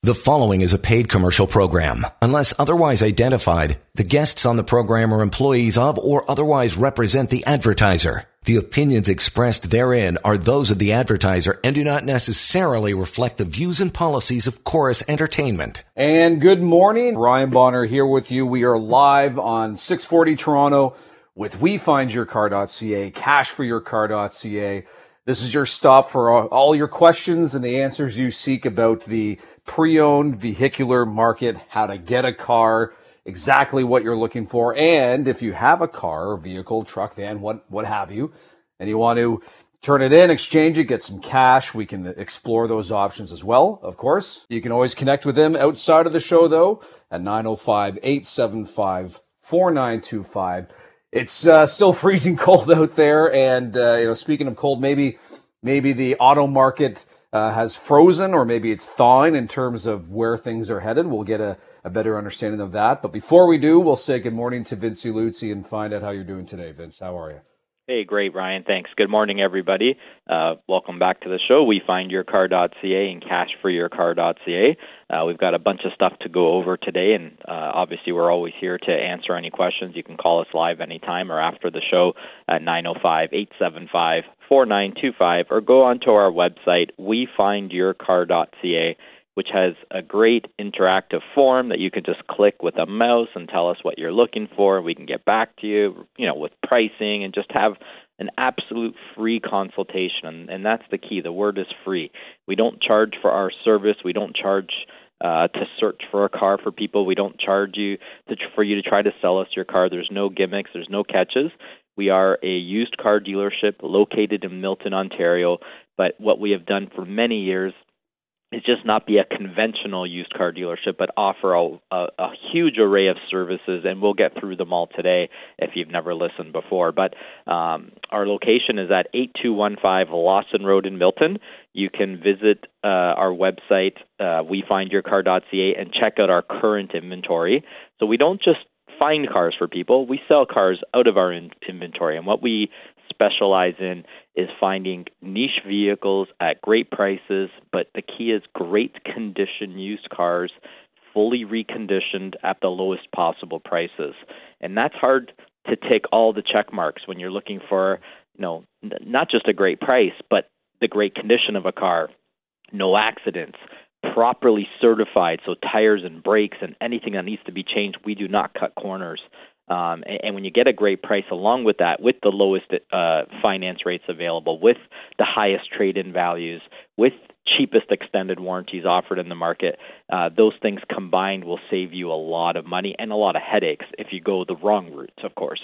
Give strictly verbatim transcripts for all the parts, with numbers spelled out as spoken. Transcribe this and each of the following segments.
The following is a paid commercial program. Unless otherwise identified, the guests on the program are employees of or otherwise represent the advertiser. The opinions expressed therein are those of the advertiser and do not necessarily reflect the views and policies of Chorus Entertainment. And good morning. Ryan Bonner here with you. We are live on six forty Toronto with we find your car dot c a, cash for your car dot c a. This is your stop for all your questions and the answers you seek about the pre-owned vehicular market, how to get a car, exactly what you're looking for. And if you have a car, vehicle, truck, van, what, what have you, and you want to turn it in, exchange it, get some cash, we can explore those options as well, of course. You can always connect with them outside of the show, though, at nine oh five, eight seven five, four nine two five. It's uh, still freezing cold out there, and uh, you know, speaking of cold, maybe maybe the auto market uh, has frozen, or maybe it's thawing in terms of where things are headed. We'll get a, a better understanding of that. But before we do, we'll say good morning to Vince Luzzi and find out how you're doing today. Vince, how are you? Hey, great, Ryan. Thanks. Good morning, everybody. Uh, welcome back to the show. We find your car dot c a and cash for your car dot c a. Uh, we've got a bunch of stuff to go over today, and uh, obviously we're always here to answer any questions. You can call us live anytime or after the show at nine oh five, eight seven five, four nine two five, or go onto our website, we find your car dot c a, which has a great interactive form that you can just click with a mouse and tell us what you're looking for. We can get back to you, you know, with pricing and just have an absolute free consultation. And, and that's the key. The word is free. We don't charge for our service. We don't charge uh, to search for a car for people. We don't charge you to, for you to try to sell us your car. There's no gimmicks. There's no catches. We are a used car dealership located in Milton, Ontario. But what we have done for many years is just not be a conventional used car dealership, but offer a, a, a huge array of services, and we'll get through them all today if you've never listened before. But um, our location is at eight two one five Lawson Road in Milton. You can visit uh, our website, uh, we find your car dot c a, and check out our current inventory. So we don't just find cars for people, we sell cars out of our in- inventory, and what we specialize in is finding niche vehicles at great prices, but the key is great condition used cars, fully reconditioned at the lowest possible prices. And that's hard to tick all the check marks when you're looking for, you know, n- not just a great price, but the great condition of a car, no accidents, properly certified, so tires and brakes and anything that needs to be changed, we do not cut corners. Um, and, and when you get a great price along with that, with the lowest uh, finance rates available, with the highest trade-in values, with cheapest extended warranties offered in the market, uh, those things combined will save you a lot of money and a lot of headaches if you go the wrong route, of course.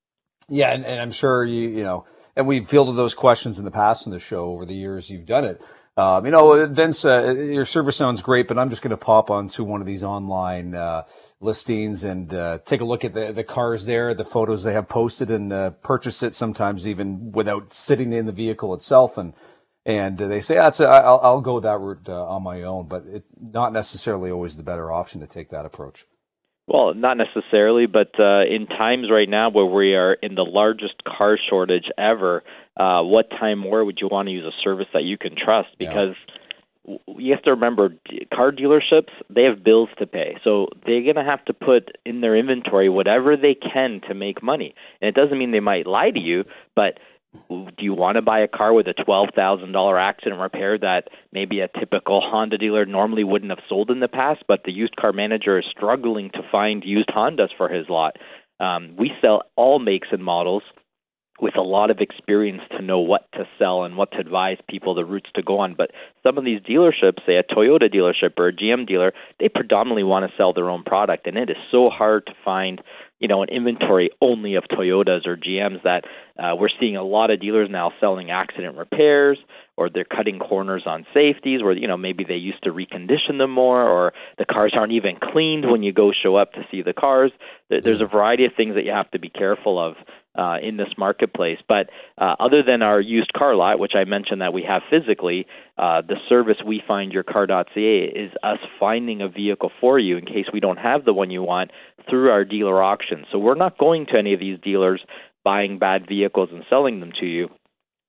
Yeah, and, and I'm sure you, you know, and we've fielded those questions in the past in the show over the years you've done it. Um, you know, Vince, uh, your service sounds great, but I'm just going to pop onto one of these online uh, listings and uh, take a look at the, the cars there, the photos they have posted, and uh, purchase it sometimes even without sitting in the vehicle itself. And and they say, that's a, I'll, I'll go that route uh, on my own, but it's not necessarily always the better option to take that approach. Well, not necessarily, but uh, in times right now where we are in the largest car shortage ever, uh, what time more would you want to use a service that you can trust? Because yeah. you have to remember, car dealerships, they have bills to pay. So they're going to have to put in their inventory whatever they can to make money. And it doesn't mean they might lie to you, but do you want to buy a car with a twelve thousand dollars accident repair that maybe a typical Honda dealer normally wouldn't have sold in the past, but the used car manager is struggling to find used Hondas for his lot? Um, we sell all makes and models with a lot of experience to know what to sell and what to advise people the routes to go on. But some of these dealerships, say a Toyota dealership or a G M dealer, they predominantly want to sell their own product, and it is so hard to find, you know, an inventory only of Toyotas or G Ms that uh, we're seeing a lot of dealers now selling accident repairs, or they're cutting corners on safeties where, you know, maybe they used to recondition them more, or the cars aren't even cleaned when you go show up to see the cars. There's a variety of things that you have to be careful of uh, in this marketplace. But uh, other than our used car lot, which I mentioned that we have physically, uh, the service we find your car dot c a is us finding a vehicle for you in case we don't have the one you want through our dealer auction. So we're not going to any of these dealers buying bad vehicles and selling them to you.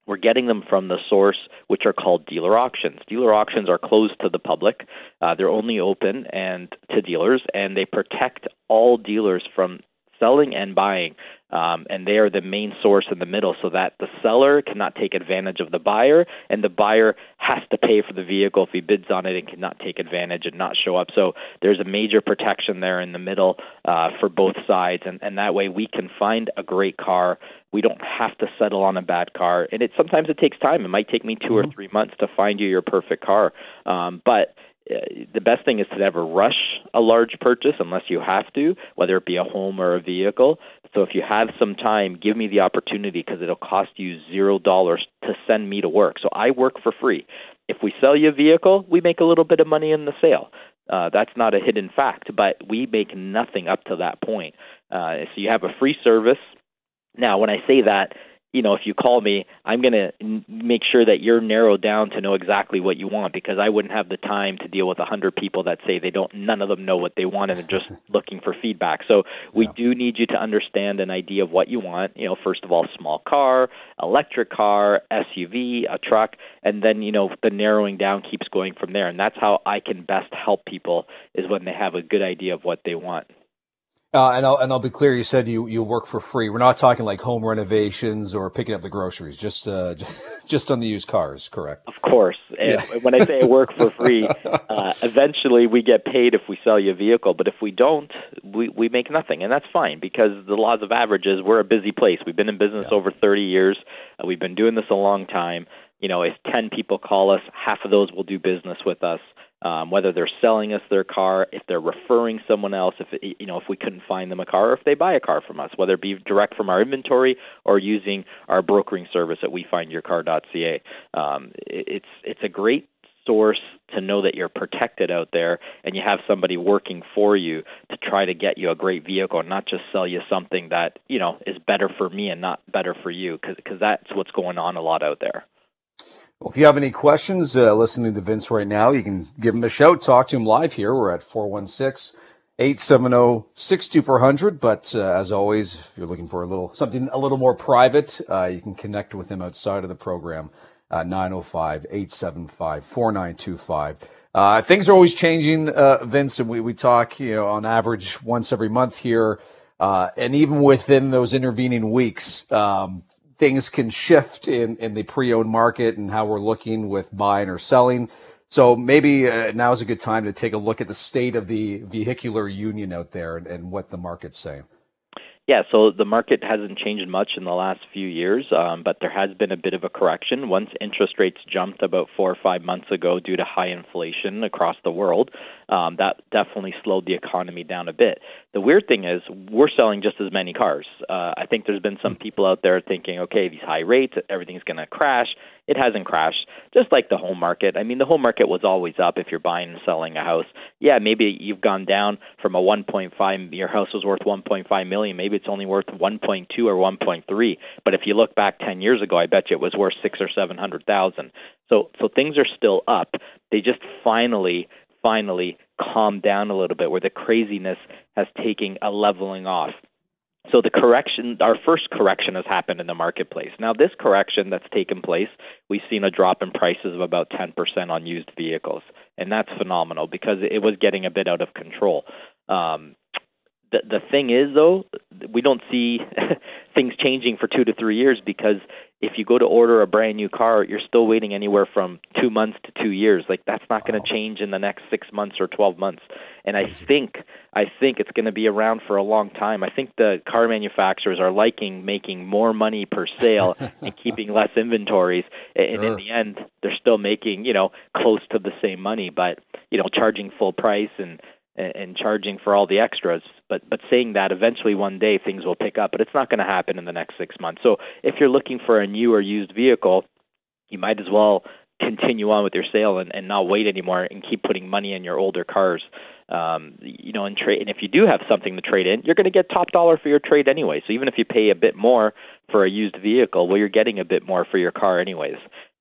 we're getting them from the source, which are called dealer auctions. Dealer auctions are closed to the public. Uh, they're only open and to dealers, and they protect all dealers from selling and buying. Um, and they are the main source in the middle so that the seller cannot take advantage of the buyer, and the buyer has to pay for the vehicle if he bids on it and cannot take advantage and not show up. So there's a major protection there in the middle uh, for both sides, and, and that way we can find a great car. We don't have to settle on a bad car, and it sometimes it takes time. It might take me two mm-hmm. or three months to find you your perfect car, um, but Uh, the best thing is to never rush a large purchase unless you have to, whether it be a home or a vehicle. So if you have some time, give me the opportunity because it'll cost you zero dollars to send me to work. So I work for free. If we sell you a vehicle, we make a little bit of money in the sale. Uh, that's not a hidden fact, but we make nothing up to that point. Uh, so you have a free service. Now, when I say that, you know, if you call me, I'm going to n- make sure that you're narrowed down to know exactly what you want, because I wouldn't have the time to deal with a hundred people that say they don't, none of them know what they want and they're just looking for feedback. So we yeah. do need you to understand an idea of what you want. You know, first of all, small car, electric car, S U V, a truck, and then, you know, the narrowing down keeps going from there. And that's how I can best help people, is when they have a good idea of what they want. Uh, and I'll and I'll be clear. You said you, you work for free. We're not talking like home renovations or picking up the groceries. Just uh, just on the used cars, correct? Of course. And yeah. when I say I work for free, uh, eventually we get paid if we sell you a vehicle. But if we don't, we we make nothing, and that's fine, because the laws of averages. We're a busy place. We've been in business yeah. over thirty years. Uh, we've been doing this a long time. You know, if ten people call us, half of those will do business with us. Um, whether they're selling us their car, if they're referring someone else, if it, you know, if we couldn't find them a car, or if they buy a car from us, whether it be direct from our inventory or using our brokering service at we find your car dot c a. Um, it, it's it's a great source to know that you're protected out there and you have somebody working for you to try to get you a great vehicle, and not just sell you something that, you know, is better for me and not better for you, because because that's what's going on a lot out there. Well, if you have any questions uh, listening to Vince right now, you can give him a shout. Talk to him live here. We're at four one six, eight seven zero, six two four zero zero. But uh, as always, if you're looking for a little something a little more private, uh, you can connect with him outside of the program at nine oh five, eight seven five, four nine two five. Uh, things are always changing, uh, Vince, and we, we talk, you know, on average once every month here. Uh, and even within those intervening weeks, um, things can shift in, in the pre-owned market and how we're looking with buying or selling. So maybe uh, now is a good time to take a look at the state of the vehicular union out there and, and what the market's saying. Yeah, so the market hasn't changed much in the last few years, um, but there has been a bit of a correction. Once interest rates jumped about four or five months ago due to high inflation across the world, um, that definitely slowed the economy down a bit. The weird thing is we're selling just as many cars. Uh, I think there's been some people out there thinking, okay, these high rates, everything's going to crash. It hasn't crashed, just like the home market. I mean, the home market was always up if you're buying and selling a house. Yeah, maybe you've gone down from a one point five, your house was worth one point five million. Maybe it's only worth one point two or one point three. But if you look back ten years ago, I bet you it was worth six or seven hundred thousand. So, so things are still up. They just finally, finally calmed down a little bit, where the craziness has taken a leveling off. So the correction, our first correction has happened in the marketplace. Now, this correction that's taken place, we've seen a drop in prices of about ten percent on used vehicles. And that's phenomenal because it was getting a bit out of control. Um, the, the thing is, though, we don't see things changing for two to three years, because if you go to order a brand new car, you're still waiting anywhere from two months to two years. Like, that's not going to change in the next six months or twelve months. And I think I think it's going to be around for a long time. I think the car manufacturers are liking making more money per sale and keeping less inventories. And sure. in the end, they're still making, you know, close to the same money, but, you know, charging full price and and charging for all the extras, but but saying that eventually one day things will pick up, but it's not going to happen in the next six months. So if you're looking for a new or used vehicle, you might as well continue on with your sale and, and not wait anymore and keep putting money in your older cars. Um, you know, and trade. And if you do have something to trade in, you're going to get top dollar for your trade anyway. So even if you pay a bit more for a used vehicle, well, you're getting a bit more for your car anyways.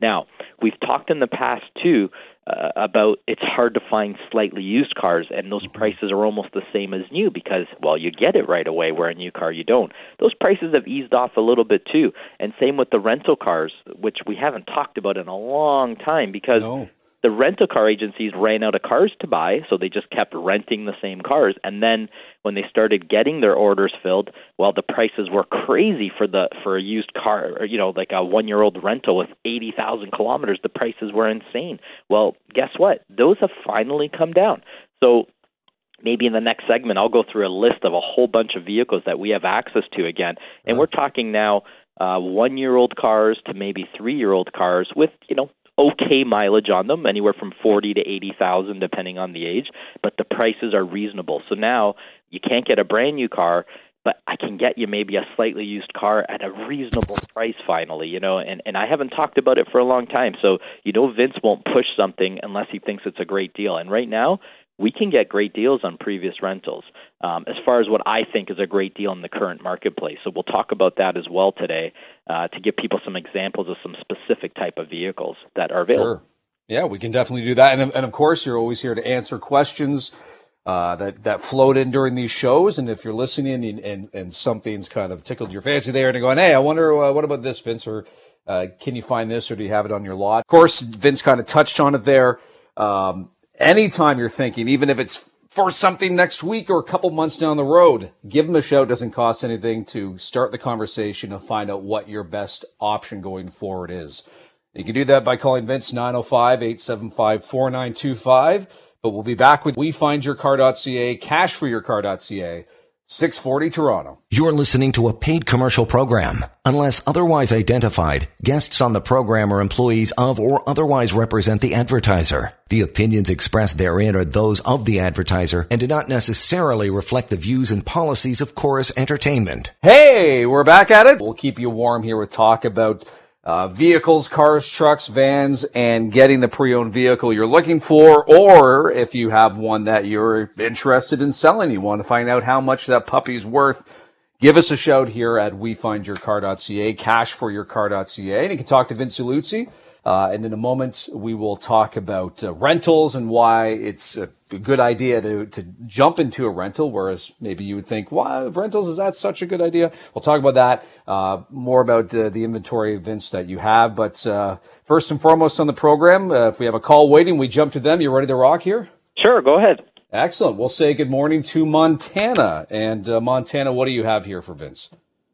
Now, we've talked in the past, too, uh, about it's hard to find slightly used cars, and those prices are almost the same as new because, well, you get it right away, where a new car you don't. Those prices have eased off a little bit, too. And same with the rental cars, which we haven't talked about in a long time because no. the rental car agencies ran out of cars to buy, so they just kept renting the same cars. And then when they started getting their orders filled, well, the prices were crazy for the for a used car, or, you know, like a one-year-old rental with eighty thousand kilometers. The prices were insane. Well, guess what? Those have finally come down. So maybe in the next segment, I'll go through a list of a whole bunch of vehicles that we have access to again. And we're talking now uh, one-year-old cars to maybe three-year-old cars with, you know, okay mileage on them, anywhere from forty to eighty thousand, depending on the age. But the prices are reasonable. So now you can't get a brand new car, but I can get you maybe a slightly used car at a reasonable price finally, you know, and, and I haven't talked about it for a long time. So, you know, Vince won't push something unless he thinks it's a great deal. And right now, we can get great deals on previous rentals um, as far as what I think is a great deal in the current marketplace. So we'll talk about that as well today uh, to give people some examples of some specific type of vehicles that are available. Sure. Yeah, we can definitely do that. And, and of course, you're always here to answer questions uh, that, that float in during these shows. And if you're listening and, and, and something's kind of tickled your fancy there and you're going, hey, I wonder, uh, what about this, Vince? Or uh, can you find this, or do you have it on your lot? Of course, Vince kind of touched on it there. Um, anytime you're thinking, even if it's for something next week or a couple months down the road, give them a shout. It doesn't cost anything to start the conversation and find out what your best option going forward is. You can do that by calling Vince nine oh five, eight seven five, four nine two five. But we'll be back with we find your car dot c a, cash for your car dot c a, six forty Toronto. You're listening to a paid commercial program. Unless otherwise identified, guests on the program are employees of or otherwise represent the advertiser. The opinions expressed therein are those of the advertiser and do not necessarily reflect the views and policies of Chorus Entertainment. Hey, we're back at it. We'll keep you warm here with talk about uh, vehicles, cars, trucks, vans, and getting the pre-owned vehicle you're looking for, or if you have one that you're interested in selling, you want to find out how much that puppy's worth, give us a shout here at we find your car dot c a, cash for your car dot c a, and you can talk to Vince Saluzzi. Uh, and in a moment, we will talk about uh, rentals and why it's a good idea to, to jump into a rental, whereas maybe you would think, wow, rentals, is that such a good idea? We'll talk about that, uh, more about uh, the inventory, Vince, that you have. But uh, first and foremost on the program, uh, if we have a call waiting, we jump to them. You ready to rock here? Sure, go ahead. Excellent. We'll say good morning to Montana. And uh, Montana, what do you have here for Vince?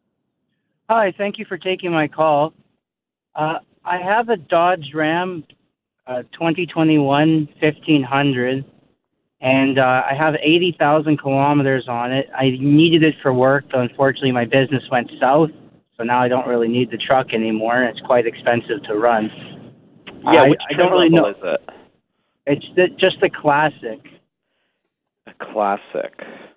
Hi, thank you for taking my call. Uh, I have a Dodge Ram uh, twenty twenty-one fifteen hundred, and uh, I have eighty thousand kilometers on it. I needed it for work, but unfortunately my business went south, so now I don't really need the truck anymore. It's quite expensive to run. Yeah, I, which I don't really know. Is it? It's the, just the classic. A classic.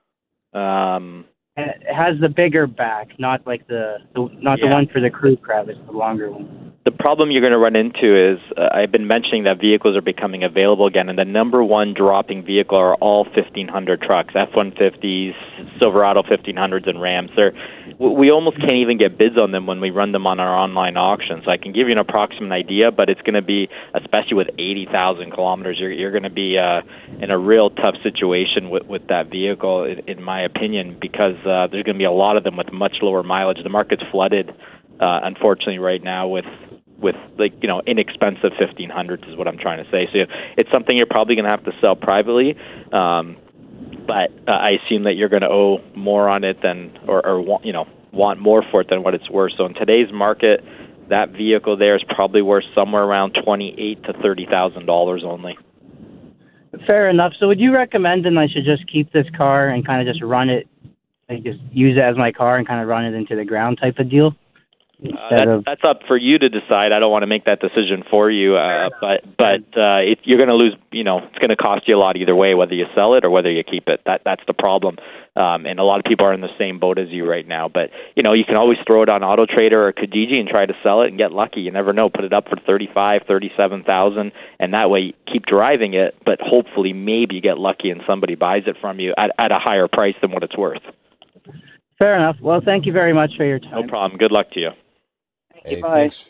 Um, And it has the bigger back, not like the, the not yeah. the one for the crew cab. It's the longer one. The problem you're going to run into is uh, I've been mentioning that vehicles are becoming available again, and the number one dropping vehicle are all fifteen hundred trucks, F one fifties, Silverado fifteen hundreds, and Rams. They're, we almost can't even get bids on them when we run them on our online auction. So I can give you an approximate idea, but it's going to be, especially with eighty thousand kilometers, you're, you're going to be uh, in a real tough situation with, with that vehicle, in, in my opinion, because uh, there's going to be a lot of them with much lower mileage. The market's flooded, uh, unfortunately, right now with with, like, you know, inexpensive fifteen hundreds is what I'm trying to say. So it's something you're probably going to have to sell privately, um, but uh, I assume that you're going to owe more on it than, or, or want, you know, want more for it than what it's worth. So in today's market, that vehicle there is probably worth somewhere around twenty-eight to thirty thousand dollars only. Fair enough. So would you recommend then I should just keep this car and kind of just run it, like just use it as my car and kind of run it into the ground type of deal? Uh, that, of... That's up for you to decide. I don't want to make that decision for you, uh, but but uh, it, you're going to lose. You know, it's going to cost you a lot either way, whether you sell it or whether you keep it. That that's the problem. Um, and a lot of people are in the same boat as you right now. But you know, you can always throw it on AutoTrader or Kijiji and try to sell it and get lucky. You never know. Put it up for thirty-five, thirty-seven thousand, and that way keep driving it. But hopefully, maybe you get lucky and somebody buys it from you at at a higher price than what it's worth. Fair enough. Well, thank you very much for your time. No problem. Good luck to you. Hey, thanks,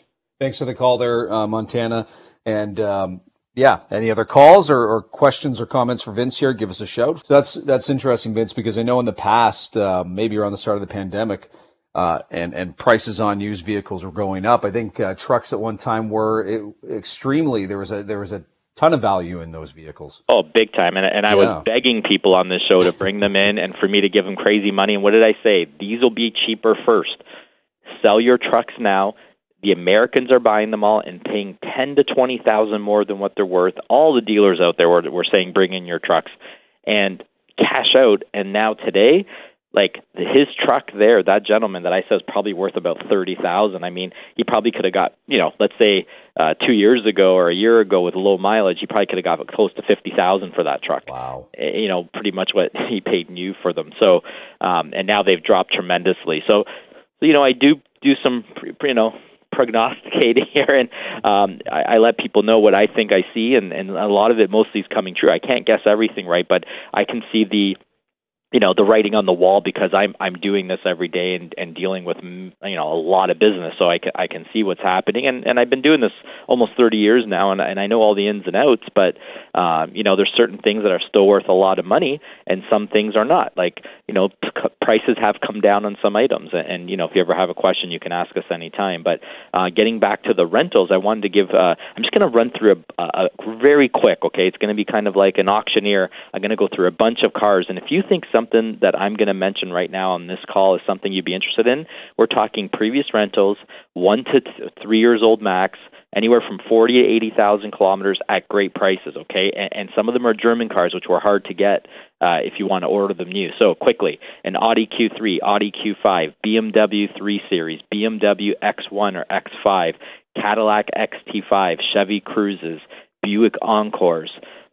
Thanks for the call there, uh, Montana. And um, yeah, any other calls or, or questions or comments for Vince here? Give us a shout. So that's that's interesting, Vince, because I know in the past, uh, maybe around the start of the pandemic, uh, and and prices on used vehicles were going up. I think uh, trucks at one time were it, extremely. There was a there was a ton of value in those vehicles. Oh, big time. And, and I yeah. was begging people on this show to bring them in and for me to give them crazy money. And what did I say? These will be cheaper first. Sell your trucks now. The Americans are buying them all and paying ten to twenty thousand more than what they're worth. All the dealers out there were, were saying, bring in your trucks and cash out. And now today, like his truck there, that gentleman that I said is probably worth about thirty thousand. I mean, he probably could have got, you know, let's say uh, two years ago or a year ago with low mileage, he probably could have got close to fifty thousand for that truck. Wow. You know, pretty much what he paid new for them. So, um, and now they've dropped tremendously. So, you know, I do do some, you know, prognosticating here, and um, I, I let people know what I think I see, and, and a lot of it mostly is coming true. I can't guess everything right, but I can see the you know, the writing on the wall because I'm I'm doing this every day and, and dealing with, you know, a lot of business, so I can, I can see what's happening. And, and I've been doing this almost thirty years now, and, and I know all the ins and outs, but, um, you know, there's certain things that are still worth a lot of money, and some things are not. Like, you know, p- prices have come down on some items, and, and, you know, if you ever have a question, you can ask us anytime. But uh, getting back to the rentals, I wanted to give, uh, I'm just going to run through a, a, a very quick, okay? It's going to be kind of like an auctioneer. I'm going to go through a bunch of cars, and if you think something that I'm going to mention right now on this call is something you'd be interested in, we're talking previous rentals, one to th- three years old max, anywhere from forty to eighty thousand kilometers at great prices, okay? And, and some of them are German cars, which were hard to get uh, if you want to order them new. So quickly, an Audi Q three, Audi Q five, B M W three Series, B M W X one or X five, Cadillac X T five, Chevy Cruzes, Buick Encores,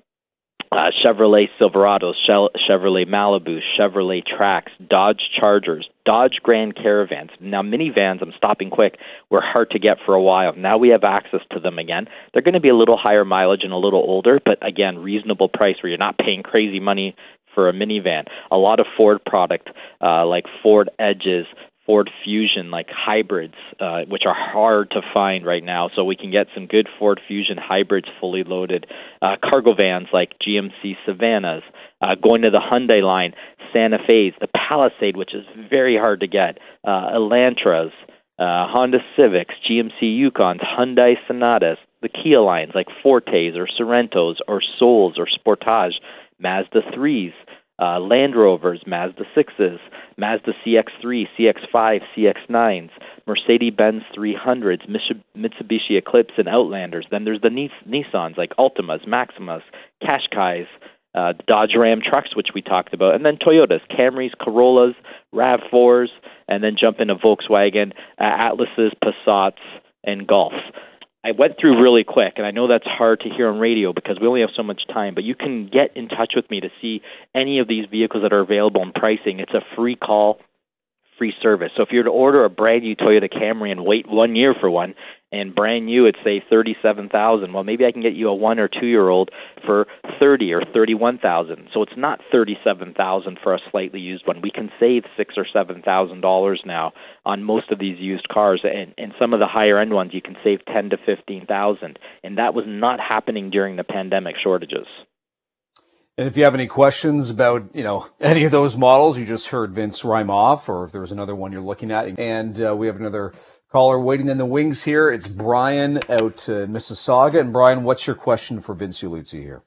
Uh, Chevrolet Silverados, Chevrolet Malibu, Chevrolet Trax, Dodge Chargers, Dodge Grand Caravans. Now, minivans, I'm stopping quick, were hard to get for a while. Now we have access to them again. They're going to be a little higher mileage and a little older, but again, reasonable price where you're not paying crazy money for a minivan. A lot of Ford product, uh, like Ford Edges, Ford Fusion, like hybrids, uh, which are hard to find right now. So we can get some good Ford Fusion hybrids fully loaded. Uh, cargo vans like G M C Savannahs. Uh, going to the Hyundai line, Santa Fe's, the Palisade, which is very hard to get. Uh, Elantras, uh, Honda Civics, G M C Yukons, Hyundai Sonatas, the Kia lines like Fortes or Sorrentos or Souls or Sportage, Mazda threes. Uh, Land Rovers, Mazda sixes, Mazda C X three, C X five, C X nines, Mercedes-Benz three hundreds, Mitsubishi Eclipse, and Outlanders. Then there's the Nissans like Altimas, Maximas, Qashqais, uh, Dodge Ram trucks, which we talked about, and then Toyotas, Camrys, Corollas, RAV fours, and then jump into Volkswagen, uh, Atlases, Passats, and Golfs. I went through really quick, and I know that's hard to hear on radio because we only have so much time, but you can get in touch with me to see any of these vehicles that are available and pricing. It's a free call, free service. So if you were to order a brand new Toyota Camry and wait one year for one, and brand new, it's say thirty-seven thousand dollars. Well, maybe I can get you a one or two year old for thirty or thirty-one thousand dollars. So it's not thirty-seven thousand dollars for a slightly used one. We can save six or seven thousand dollars now on most of these used cars, and, and some of the higher end ones you can save ten to fifteen thousand dollars. And that was not happening during the pandemic shortages. And if you have any questions about, you know, any of those models, you just heard Vince rhyme off, or if there's another one you're looking at. And uh, we have another caller waiting in the wings here. It's Brian out in Mississauga. And Brian, what's your question for Vince Iuluzzi here?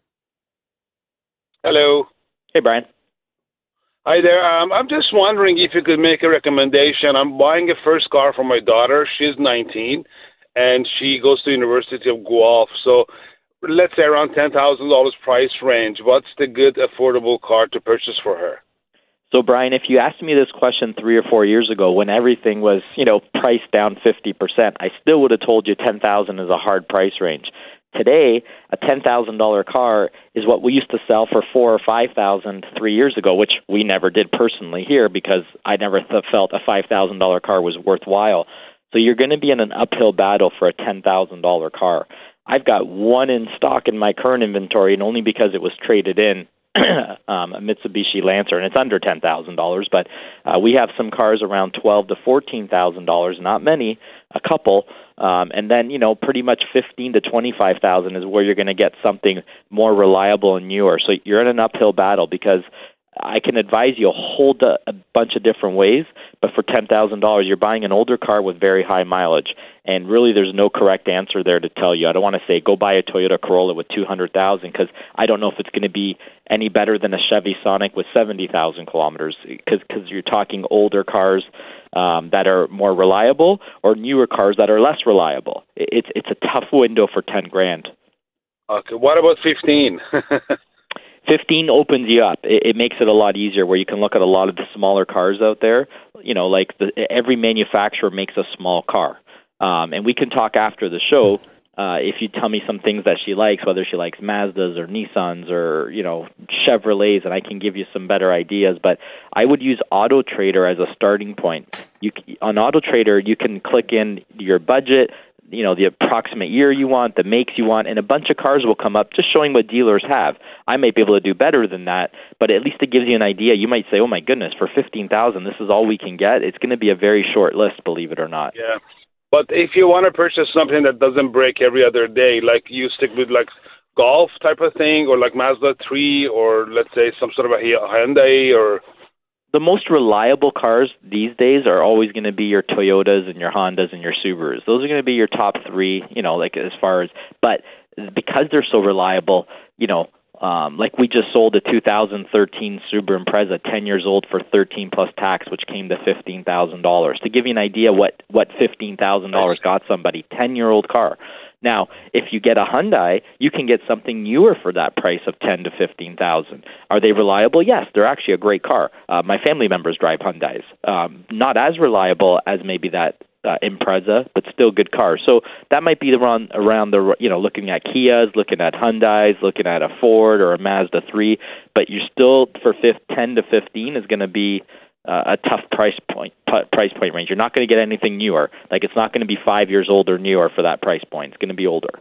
Hello. Hey, Brian. Hi there. Um, I'm just wondering if you could make a recommendation. I'm buying a first car for my daughter. She's nineteen, and she goes to University of Guelph. So let's say around ten thousand dollars price range. What's the good, affordable car to purchase for her? So, Brian, if you asked me this question three or four years ago when everything was, you know, priced down fifty percent, I still would have told you ten thousand dollars is a hard price range. Today, a ten thousand dollars car is what we used to sell for four thousand dollars or five thousand dollars three years ago, which we never did personally here because I never th- felt a five thousand dollars car was worthwhile. So you're going to be in an uphill battle for a ten thousand dollars car. I've got one in stock in my current inventory, and only because it was traded in, um, a Mitsubishi Lancer, and it's under ten thousand dollars, but uh, we have some cars around twelve thousand to fourteen thousand dollars, not many, a couple, Um, and then, you know, pretty much fifteen to twenty-five thousand is where you're going to get something more reliable and newer. So you're in an uphill battle because I can advise you a whole d- a bunch of different ways, but for ten thousand dollars, you're buying an older car with very high mileage. And really, there's no correct answer there to tell you. I don't want to say go buy a Toyota Corolla with two hundred thousand because I don't know if it's going to be any better than a Chevy Sonic with seventy thousand kilometers because you're talking older cars um, that are more reliable or newer cars that are less reliable. It's it's a tough window for ten grand. Okay, what about fifteen? fifteen opens you up. It, it makes it a lot easier where you can look at a lot of the smaller cars out there. You know, like the, every manufacturer makes a small car. Um, and we can talk after the show uh, if you tell me some things that she likes, whether she likes Mazdas or Nissans or, you know, Chevrolets, and I can give you some better ideas. But I would use Auto Trader as a starting point. You, on Auto Trader, you can click in your budget, you know, the approximate year you want, the makes you want, and a bunch of cars will come up just showing what dealers have. I might be able to do better than that, but at least it gives you an idea. You might say, oh, my goodness, for fifteen thousand dollars, this is all we can get. It's going to be a very short list, believe it or not. Yeah. But if you want to purchase something that doesn't break every other day, like you stick with like Golf type of thing, or like Mazda three, or let's say some sort of a Hyundai, or... The most reliable cars these days are always going to be your Toyotas and your Hondas and your Subarus. Those are going to be your top three, you know, like as far as, but because they're so reliable, you know, um, like we just sold a two thousand thirteen Subaru Impreza, ten years old for thirteen plus tax, which came to fifteen thousand dollars. To give you an idea what, what fifteen thousand dollars got somebody, ten-year-old car. Now, if you get a Hyundai, you can get something newer for that price of ten to fifteen thousand. Are they reliable? Yes, they're actually a great car. Uh, my family members drive Hyundais. Um, not as reliable as maybe that uh, Impreza, but still good cars. So that might be around around the you know looking at Kias, looking at Hyundais, looking at a Ford or a Mazda three. But you're still for ten to fifteen is going to be Uh, a tough price point p- price point range. You're not going to get anything newer. Like it's not going to be five years old or newer for that price point. It's going to be older.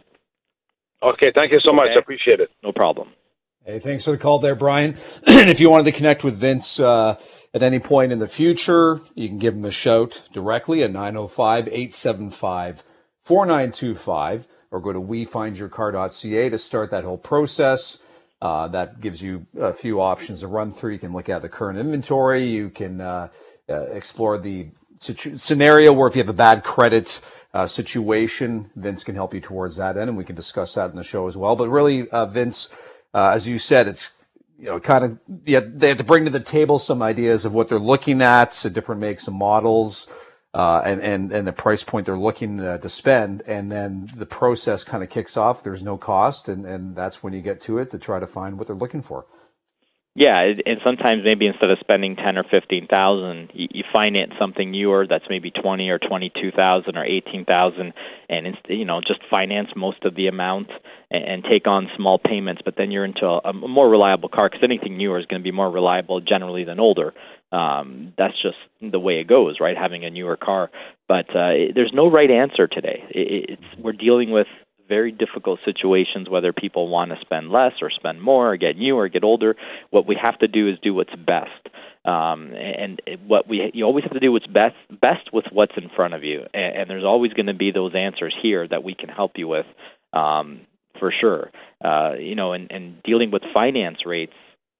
Okay, thank you so okay. much. I appreciate it. No problem. Hey, thanks for the call there, Brian. And if you wanted to connect with Vince uh, at any point in the future, you can give him a shout directly at nine oh five, eight seven five, four nine two five or go to we find your car dot c a to start that whole process. Uh, that gives you a few options to run through. You can look at the current inventory. You can uh, uh, explore the situ- scenario where if you have a bad credit uh, situation, Vince can help you towards that end, and we can discuss that in the show as well. But really, uh, Vince, uh, as you said, it's you know kind of yeah, they have to bring to the table some ideas of what they're looking at, so different makes and models. Uh, and, and, and the price point they're looking uh, to spend, and then the process kind of kicks off. There's no cost, and, and that's when you get to it to try to find what they're looking for. Yeah, and sometimes maybe instead of spending ten or fifteen thousand, you, you finance something newer that's maybe twenty or twenty two thousand or eighteen thousand, and inst- you know just finance most of the amount and, and take on small payments. But then you're into a, a more reliable car because anything newer is going to be more reliable generally than older. Um, that's just the way it goes, right? Having a newer car, but uh, it, there's no right answer today. It, it's we're dealing with very difficult situations, whether people want to spend less or spend more or get newer or get older. What we have to do is do what's best. Um, and what we you always have to do what's best best with what's in front of you. And, and there's always going to be those answers here that we can help you with, um, for sure. Uh, you know, and, and dealing with finance rates,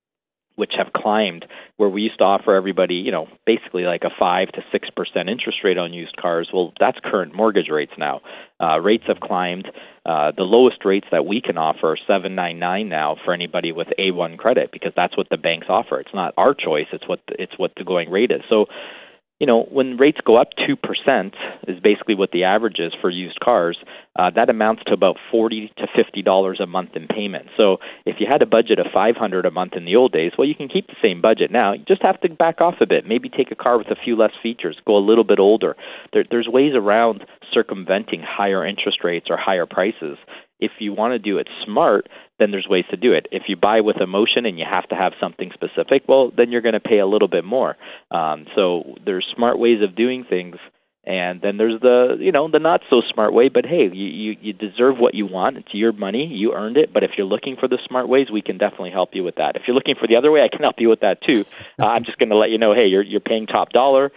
which have climbed, where we used to offer everybody, you know, basically like a five to six percent interest rate on used cars. Well, that's current mortgage rates now. Uh, rates have climbed. Uh, the lowest rates that we can offer are seven point nine nine now for anybody with A one credit, because that's what the banks offer. It's not our choice. It's what the, it's what the going rate is. So, you know, when rates go up two percent is basically what the average is for used cars. Uh, that amounts to about forty to fifty dollars a month in payments. So if you had a budget of five hundred dollars a month in the old days, well, you can keep the same budget now. You just have to back off a bit. Maybe take a car with a few less features, go a little bit older. There, there's ways around circumventing higher interest rates or higher prices. If you want to do it smart, then there's ways to do it. If you buy with emotion and you have to have something specific, well, then you're going to pay a little bit more. Um, so there's smart ways of doing things. And then there's the, you know, the not so smart way, but hey, you, you, you deserve what you want. It's your money. You earned it. But if you're looking for the smart ways, we can definitely help you with that. If you're looking for the other way, I can help you with that too. Uh, I'm just going to let you know, hey, you're, you're paying top dollar.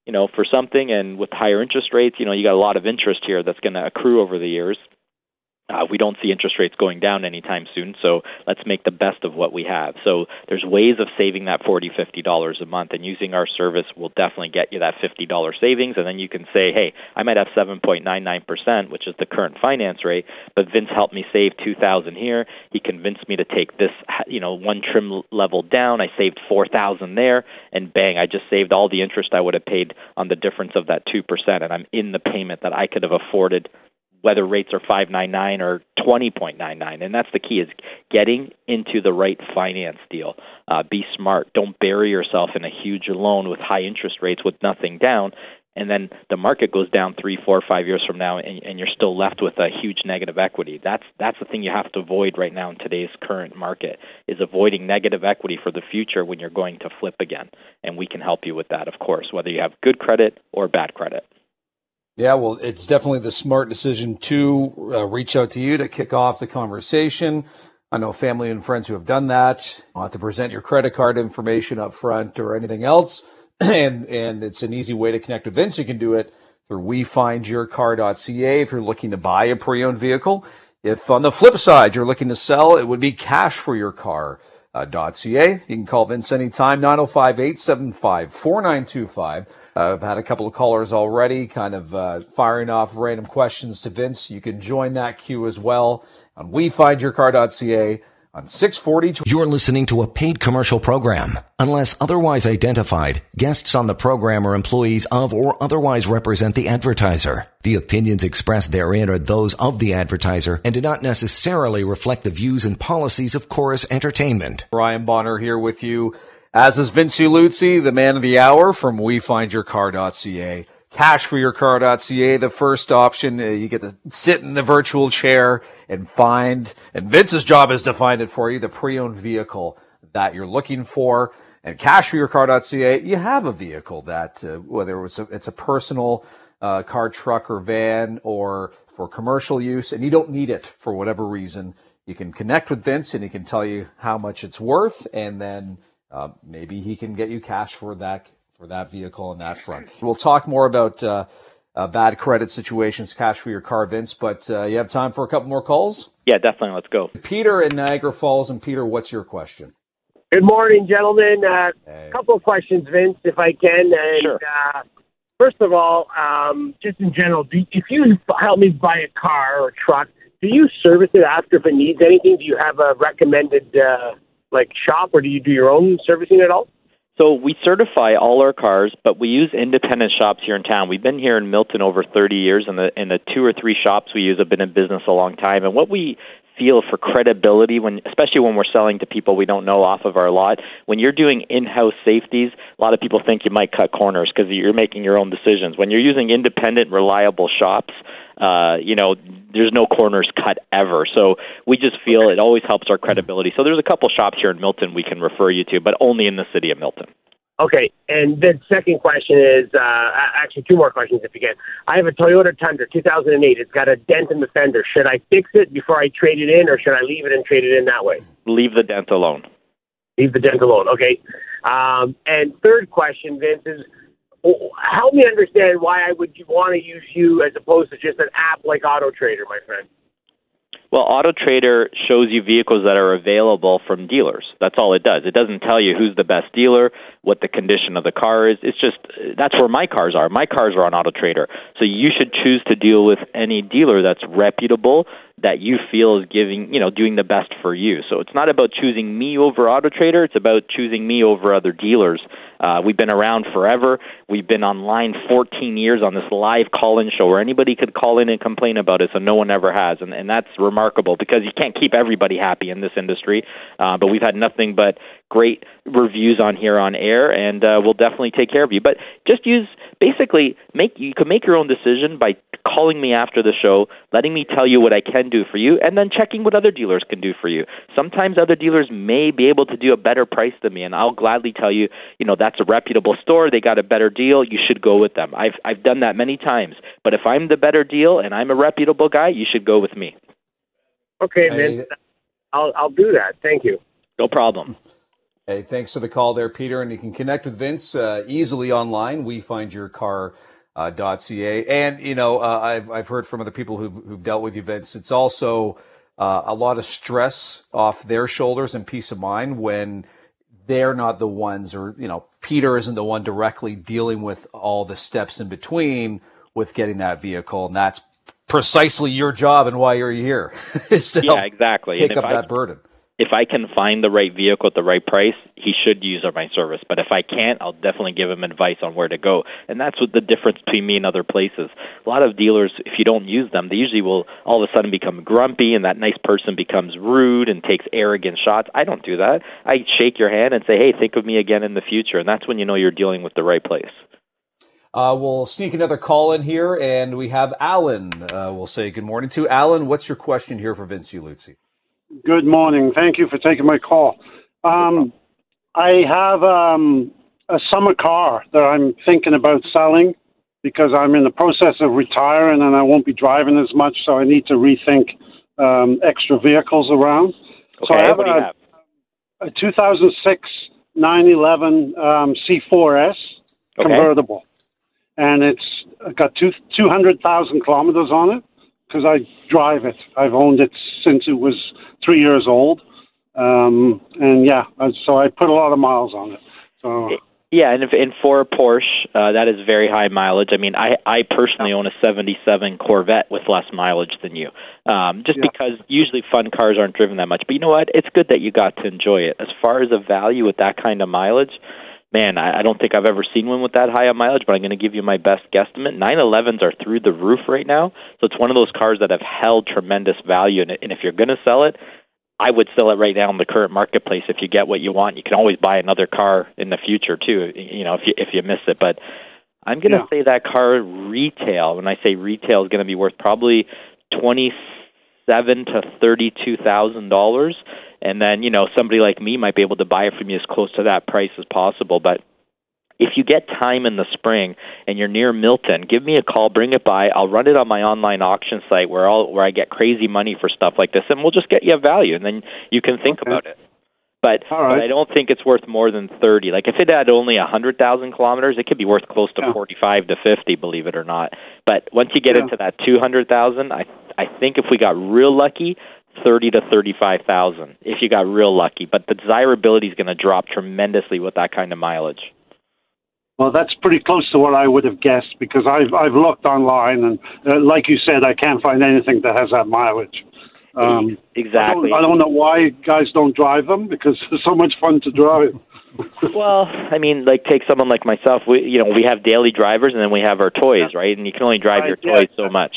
you know, for something, and with higher interest rates, you know, you got a lot of interest here that's going to accrue over the years. Uh, we don't see interest rates going down anytime soon, so let's make the best of what we have. So there's ways of saving that forty dollars, fifty dollars a month, and using our service will definitely get you that fifty dollars savings, and then you can say, hey, I might have seven point nine nine percent, which is the current finance rate, but Vince helped me save two thousand dollars here. He convinced me to take this, you know, one trim level down. I saved four thousand dollars there, and bang, I just saved all the interest I would have paid on the difference of that two percent, and I'm in the payment that I could have afforded whether rates are five point nine nine or twenty point nine nine. And that's the key, is getting into the right finance deal. Uh, be smart. Don't bury yourself in a huge loan with high interest rates with nothing down. And then the market goes down three, four, five years from now, and, and you're still left with a huge negative equity. That's that's the thing you have to avoid right now in today's current market, is avoiding negative equity for the future when you're going to flip again. And we can help you with that, of course, whether you have good credit or bad credit. Yeah, well, it's definitely the smart decision to uh, reach out to you to kick off the conversation. I know family and friends who have done that. You don't have to present your credit card information up front or anything else. and and it's an easy way to connect with Vince. You can do it through we find your car dot c a if you're looking to buy a pre-owned vehicle. If on the flip side you're looking to sell, it would be cash for your car dot c a. You can call Vince anytime, nine oh five, eight seven five, four nine two five. Uh, I've had a couple of callers already kind of uh, firing off random questions to Vince. You can join that queue as well on we find your car dot c a on six forty. You're listening to a paid commercial program. Unless otherwise identified, guests on the program are employees of or otherwise represent the advertiser. The opinions expressed therein are those of the advertiser and do not necessarily reflect the views and policies of Chorus Entertainment. Ryan Bonner here with you, as is Vince Uluzzi, the man of the hour from we find your car dot c a. cash for your car dot c a, the first option. Uh, you get to sit in the virtual chair and find, and Vince's job is to find it for you, the pre-owned vehicle that you're looking for. And cash for your car dot c a, you have a vehicle that, uh, whether it was a, it's a personal uh, car, truck, or van, or for commercial use, and you don't need it for whatever reason. You can connect with Vince, and he can tell you how much it's worth, and then uh, maybe he can get you cash for that for that vehicle on that front. We'll talk more about uh, uh, bad credit situations, cash for your car, Vince, but uh, you have time for a couple more calls? Yeah, definitely. Let's go. Peter in Niagara Falls. And Peter, what's your question? Good morning, gentlemen. A uh, hey. couple of questions, Vince, if I can. And sure. uh, first of all, um, just in general, do, if you help me buy a car or a truck, do you service it after if it needs anything? Do you have a recommended uh, like shop, or do you do your own servicing at all? So we certify all our cars, but we use independent shops here in town. We've been here in Milton over thirty years, and the, and the two or three shops we use have been in business a long time. And what we feel for credibility, when especially when we're selling to people we don't know off of our lot, when you're doing in-house safeties, a lot of people think you might cut corners because you're making your own decisions. When you're using independent, reliable shops, uh, you know, there's no corners cut ever. So we just feel it always helps our credibility. So there's a couple shops here in Milton we can refer you to, but only in the city of Milton. Okay, and the second question is, uh, actually two more questions if you can. I have a Toyota Tundra, two thousand eight. It's got a dent in the fender. Should I fix it before I trade it in, or should I leave it and trade it in that way? Leave the dent alone. Leave the dent alone, okay. Um, and third question, Vince, is help me understand why I would want to use you as opposed to just an app like AutoTrader, my friend. Well, AutoTrader shows you vehicles that are available from dealers. That's all it does. It doesn't tell you who's the best dealer, what the condition of the car is. It's just, that's where my cars are. My cars are on AutoTrader. So you should choose to deal with any dealer that's reputable, that you feel is giving, you know, doing the best for you. So it's not about choosing me over AutoTrader. It's about choosing me over other dealers. Uh, we've been around forever. We've been online fourteen years on this live call-in show where anybody could call in and complain about it, so no one ever has. And, and that's remarkable because you can't keep everybody happy in this industry. Uh, but we've had nothing but great reviews on here on air, and uh, we'll definitely take care of you. But just use, basically, make you can make your own decision by calling me after the show, letting me tell you what I can do for you, and then checking what other dealers can do for you. Sometimes other dealers may be able to do a better price than me, and I'll gladly tell you, you know, that's a reputable store, they got a better deal, you should go with them. I've I've done that many times. But if I'm the better deal and I'm a reputable guy, you should go with me. Okay, Vince. I'll I'll do that. Thank you. No problem. Hey, thanks for the call there, Peter. And you can connect with Vince uh, easily online. we find your car dot c a. And, you know, uh, I've, I've heard from other people who've, who've dealt with you, Vince. It's also uh, a lot of stress off their shoulders and peace of mind when they're not the ones, or, you know, Peter isn't the one directly dealing with all the steps in between with getting that vehicle. And that's precisely your job and why you're here. is to yeah, help exactly. take and up I, that burden. If I can find the right vehicle at the right price, he should use my service. But if I can't, I'll definitely give him advice on where to go. And that's what the difference between me and other places. A lot of dealers, if you don't use them, they usually will all of a sudden become grumpy, and that nice person becomes rude and takes arrogant shots. I don't do that. I shake your hand and say, hey, think of me again in the future. And that's when you know you're dealing with the right place. Uh, we'll sneak another call in here, and we have Alan. Uh, we'll say good morning to Alan. What's your question here for Vince Iuluzzi? Good morning. Thank you for taking my call. Um, I have um, a summer car that I'm thinking about selling because I'm in the process of retiring and I won't be driving as much, so I need to rethink um, extra vehicles around. Okay, so I have what do you a, have? a two thousand six nine eleven um, C four S Okay. convertible, and it's got two, two hundred thousand kilometers on it because I drive it. I've owned it since it was three years old. Um, and yeah, so I put a lot of miles on it. So yeah, and, if, and for a Porsche, uh, that is very high mileage. I mean, I, I personally own a seventy-seven Corvette with less mileage than you, um, just yeah. because usually fun cars aren't driven that much. But you know what? It's good that you got to enjoy it. As far as a value with that kind of mileage, man, I, I don't think I've ever seen one with that high of mileage, but I'm going to give you my best guesstimate. nine elevens are through the roof right now, so it's one of those cars that have held tremendous value. And, and if you're going to sell it, I would sell it right now in the current marketplace. If you get what you want, you can always buy another car in the future too, you know, if you if you miss it. But I'm going to yeah. say that car retail, when I say retail, is going to be worth probably twenty-seven to thirty-two thousand dollars. And then, you know, somebody like me might be able to buy it from you as close to that price as possible. But if you get time in the spring and you're near Milton, give me a call, bring it by. I'll run it on my online auction site where I'll, where I get crazy money for stuff like this, and we'll just get you a value, and then you can think okay. about it. But, right. but I don't think it's worth more than thirty. Like if it had only one hundred thousand kilometers, it could be worth close to yeah. forty-five to fifty, believe it or not. But once you get yeah. into that two hundred thousand, I I think if we got real lucky, thirty to thirty-five thousand if you got real lucky. But the desirability is going to drop tremendously with that kind of mileage. Well, that's pretty close to what I would have guessed because I've I've looked online and, uh, like you said, I can't find anything that has that mileage. Um, exactly. I don't, I don't know why guys don't drive them because it's so much fun to drive. Well, I mean, like take someone like myself. We you know we have daily drivers and then we have our toys, yeah. right? And you can only drive right, your toys yeah. so much.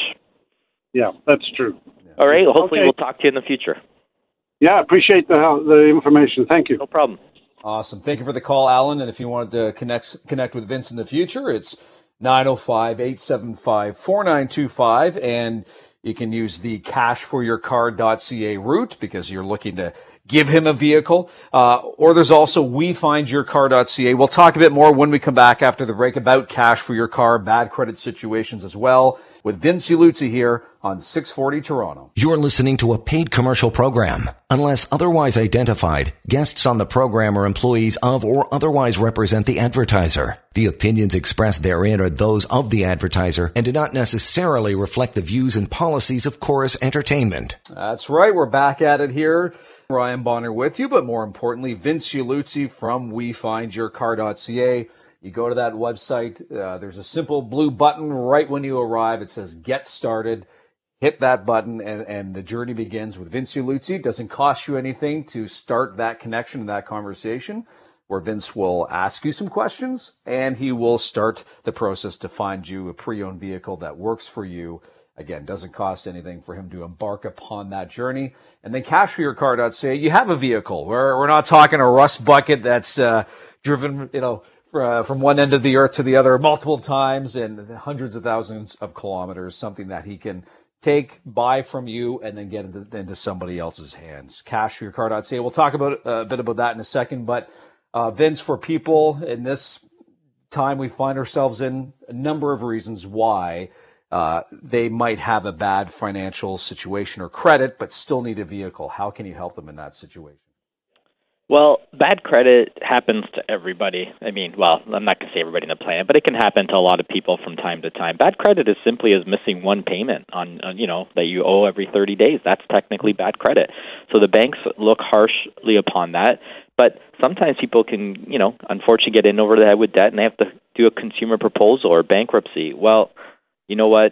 Yeah, that's true. All right. Well, hopefully, okay. we'll talk to you in the future. Yeah, appreciate the the information. Thank you. No problem. Awesome. Thank you for the call, Alan. And if you wanted to connect connect with Vince in the future, it's nine oh five, eight seven five, four nine two five. And you can use the cash for your car dot c a route because you're looking to give him a vehicle. Uh, or there's also we find your car dot c a. We'll talk a bit more when we come back after the break about cash for your car, bad credit situations as well, with Vince Iuluzzi here on six forty Toronto. You're listening to a paid commercial program. Unless otherwise identified, guests on the program are employees of or otherwise represent the advertiser. The opinions expressed therein are those of the advertiser and do not necessarily reflect the views and policies of Chorus Entertainment. That's right. We're back at it here. Ryan Bonner with you, but more importantly, Vince Iuluzzi from we find your car dot c a. You go to that website. Uh, there's a simple blue button right when you arrive. It says Get Started. Hit that button, and, and the journey begins with Vince Iuluzzi. It doesn't cost you anything to start that connection, that conversation, where Vince will ask you some questions, and he will start the process to find you a pre-owned vehicle that works for you. Again, doesn't cost anything for him to embark upon that journey. And then cash for your car dot c a, you have a vehicle. We're, we're not talking a rust bucket that's uh, driven, you know, uh, from one end of the earth to the other multiple times and hundreds of thousands of kilometers, something that he can take, buy from you, and then get into, into somebody else's hands. Cash for your car dot c a. We'll talk about uh, a bit about that in a second. But uh, Vince, for people in this time we find ourselves in, a number of reasons why uh, they might have a bad financial situation or credit, but still need a vehicle. How can you help them in that situation? Well, bad credit happens to everybody. I mean, well, I'm not going to say everybody in the planet, but it can happen to a lot of people from time to time. Bad credit is simply as missing one payment on, on, you know, that you owe every thirty days. That's technically bad credit. So the banks look harshly upon that. But sometimes people can, you know, unfortunately get in over the head with debt and they have to do a consumer proposal or bankruptcy. Well, you know what?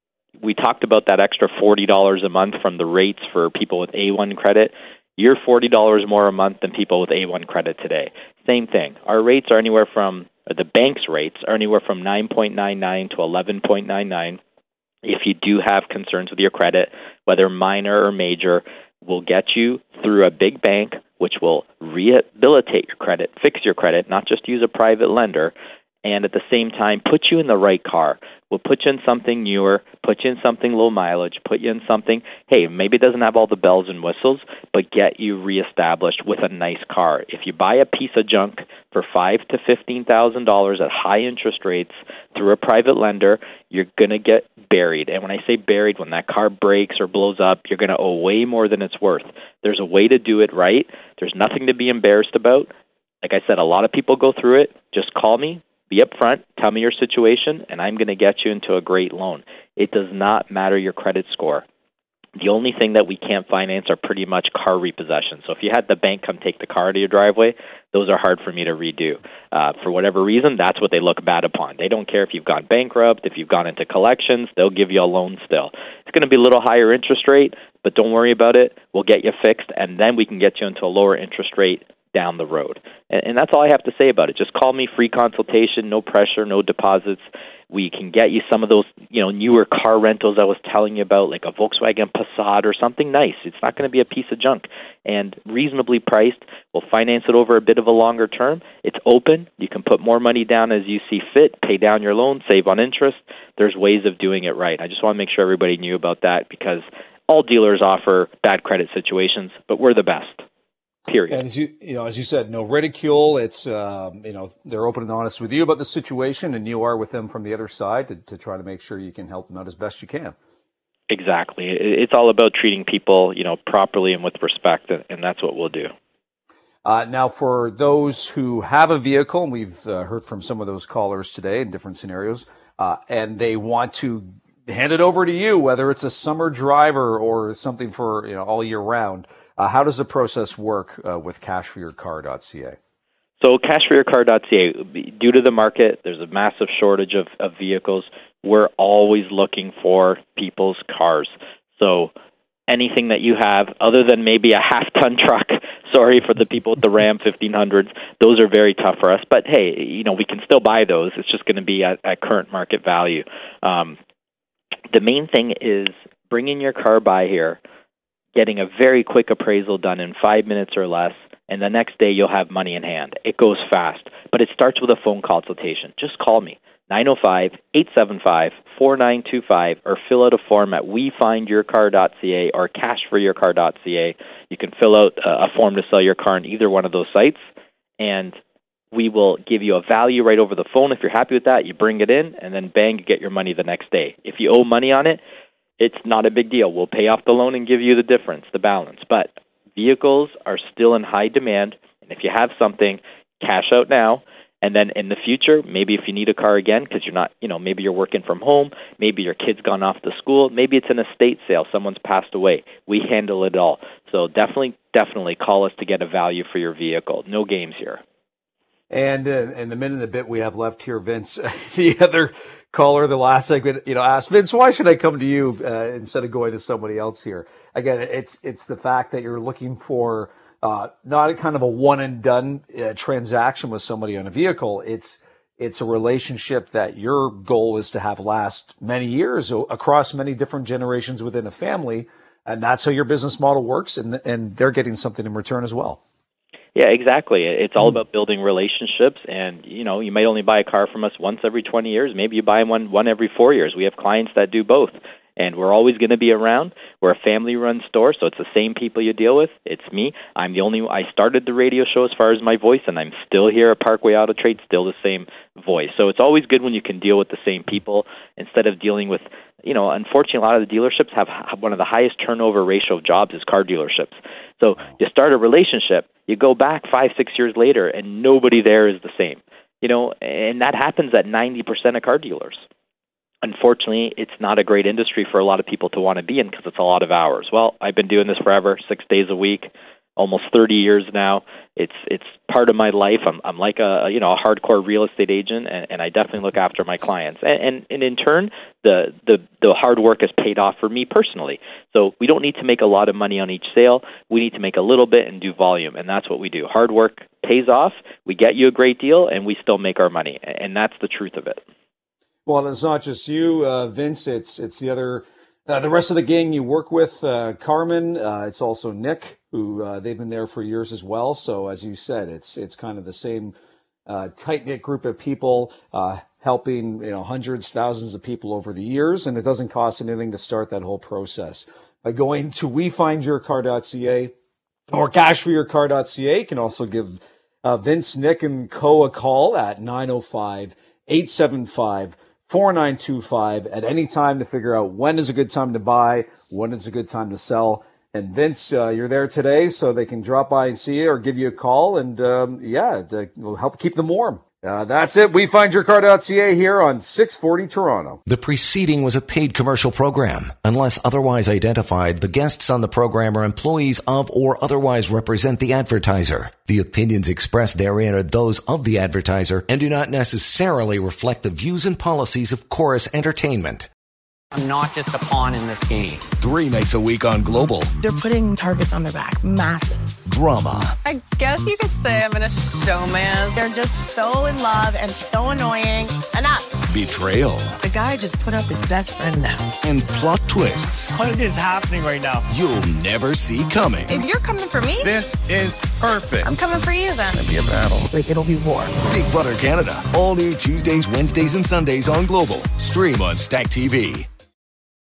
We talked about that extra forty dollars a month from the rates for people with A one credit. You're forty dollars more a month than people with A one credit today. Same thing. Our rates are anywhere from, the bank's rates are anywhere from nine point nine nine to eleven point nine nine. If you do have concerns with your credit, whether minor or major, we'll get you through a big bank, which will rehabilitate your credit, fix your credit, not just use a private lender, and at the same time put you in the right car. We'll put you in something newer, put you in something low mileage, put you in something, hey, maybe it doesn't have all the bells and whistles, but get you reestablished with a nice car. If you buy a piece of junk for five thousand to fifteen thousand dollars at high interest rates through a private lender, you're going to get buried. And when I say buried, when that car breaks or blows up, you're going to owe way more than it's worth. There's a way to do it right. There's nothing to be embarrassed about. Like I said, a lot of people go through it. Just call me. Be upfront, tell me your situation, and I'm going to get you into a great loan. It does not matter your credit score. The only thing that we can't finance are pretty much car repossessions. So if you had the bank come take the car to your driveway, those are hard for me to redo. Uh, for whatever reason, that's what they look bad upon. They don't care if you've gone bankrupt, if you've gone into collections, they'll give you a loan still. It's going to be a little higher interest rate, but don't worry about it. We'll get you fixed, and then we can get you into a lower interest rate down the road. And, and that's all I have to say about it. Just call me, free consultation, no pressure, no deposits. We can get you some of those, you know, newer car rentals I was telling you about, like a Volkswagen Passat or something nice. It's not going to be a piece of junk and reasonably priced. We'll finance it over a bit of a longer term. It's open. You can put more money down as you see fit, pay down your loan, save on interest. There's ways of doing it right. I just want to make sure everybody knew about that because all dealers offer bad credit situations, but we're the best. Period. And as you, you know, as you said, no ridicule. It's, um, you know, they're open and honest with you about the situation, and you are with them from the other side to, to try to make sure you can help them out as best you can. Exactly. It's all about treating people, you know, properly and with respect, and that's what we'll do. Uh, now, for those who have a vehicle, and we've uh, heard from some of those callers today in different scenarios, uh, and they want to hand it over to you, whether it's a summer driver or something for, you know, all year round. Uh, how does the process work uh, with cash for your car dot c a? So cash for your car dot c a, due to the market, there's a massive shortage of, of vehicles. We're always looking for people's cars. So anything that you have, other than maybe a half-ton truck, sorry for the people with the Ram fifteen hundreds, those are very tough for us. But, hey, you know, we can still buy those. It's just going to be at, at current market value. Um, the main thing is bringing your car by here, getting a very quick appraisal done in five minutes or less, and the next day you'll have money in hand. It goes fast, but it starts with a phone consultation. Just call me, nine oh five, eight seven five, four nine two five, or fill out a form at we find your car dot c a or cash for your car dot c a. You can fill out a form to sell your car on either one of those sites, and we will give you a value right over the phone. If you're happy with that, you bring it in, and then bang, you get your money the next day. If you owe money on it, it's not a big deal. We'll pay off the loan and give you the difference, the balance. But vehicles are still in high demand, and if you have something, cash out now. And then in the future, maybe if you need a car again because you're not, you know, maybe you're working from home, maybe your kid's gone off to school, maybe it's an estate sale, someone's passed away. We handle it all. So definitely, definitely call us to get a value for your vehicle. No games here. And uh, in the minute and a bit we have left here, Vince, the other caller, the last segment, you know, asked, Vince, why should I come to you uh, instead of going to somebody else here? Again, it's it's the fact that you're looking for uh, not a kind of a one and done uh, transaction with somebody on a vehicle. It's it's a relationship that your goal is to have last many years across many different generations within a family, and that's how your business model works, and and they're getting something in return as well. Yeah, exactly. It's all about building relationships, and you know, you might only buy a car from us once every twenty years. Maybe you buy one one every four years. We have clients that do both, and we're always going to be around. We're a family-run store, so it's the same people you deal with. It's me. I'm the only I started the radio show as far as my voice, and I'm still here at Parkway Auto Trade, still the same voice. So it's always good when you can deal with the same people instead of dealing with, you know, unfortunately, a lot of the dealerships have one of the highest turnover ratio of jobs is car dealerships. So you start a relationship, you go back five, six years later, and nobody there is the same. You know, and that happens at ninety percent of car dealers. Unfortunately, it's not a great industry for a lot of people to want to be in because it's a lot of hours. Well, I've been doing this forever, six days a week, almost thirty years now. It's it's part of my life. I'm I'm like a you know a hardcore real estate agent, and, and I definitely look after my clients. And, and and in turn, the the the hard work has paid off for me personally. So we don't need to make a lot of money on each sale. We need to make a little bit and do volume, and that's what we do. Hard work pays off. We get you a great deal, and we still make our money, and that's the truth of it. Well, it's not just you, uh, Vince. It's it's the other, uh, the rest of the gang you work with, uh, Carmen. Uh, it's also Nick, who uh, they've been there for years as well. So as you said, it's it's kind of the same uh, tight knit group of people uh, helping you know hundreds, thousands of people over the years, and it doesn't cost anything to start that whole process by going to we find your car dot c a or cash for your car dot c a. You can also give uh, Vince, Nick, and Co a call at nine oh five, eight seven five, four nine two five at any time to figure out when is a good time to buy, when is a good time to sell. And Vince, uh, you're there today, so they can drop by and see you or give you a call, and um, yeah, it'll help keep them warm. Uh, that's it. we find your car dot c a here on six forty Toronto. The preceding was a paid commercial program. Unless otherwise identified, the guests on the program are employees of or otherwise represent the advertiser. The opinions expressed therein are those of the advertiser and do not necessarily reflect the views and policies of Chorus Entertainment. I'm not just a pawn in this game. Three nights a week on Global. They're putting targets on their back. Massive. Drama. I guess you could say I'm in a showman. They're just so in love and so annoying. Enough. Betrayal. The guy just put up his best friend now. And plot twists. What is happening right now? You'll never see coming. If you're coming for me, this is perfect. I'm coming for you then. It'll be a battle. Like, it'll be war. Big Brother Canada. All new Tuesdays, Wednesdays, and Sundays on Global. Stream on Stack T V.